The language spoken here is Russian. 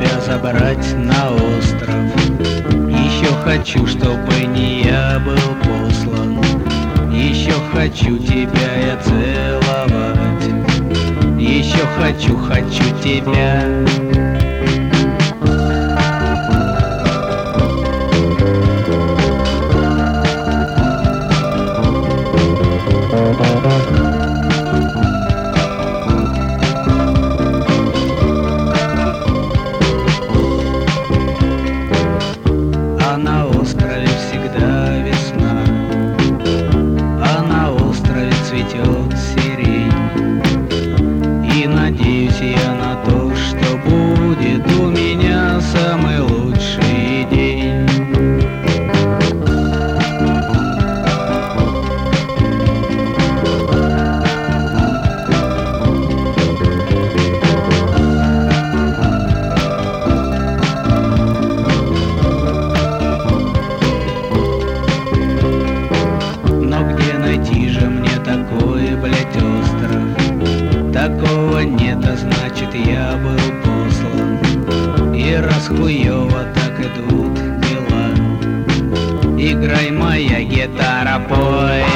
тебя забрать на остров. Еще хочу, чтобы не я был послан. Еще хочу тебя я целовать. Еще хочу тебя. А на острове всегда весна, а на острове цветет сирень. И надеюсь я на то, что будет у меня самый лучший день. Найти же мне такой, блядь, остров. Такого нет, а значит я был послан. И раз хуёво так идут дела, играй моя гитара, пой.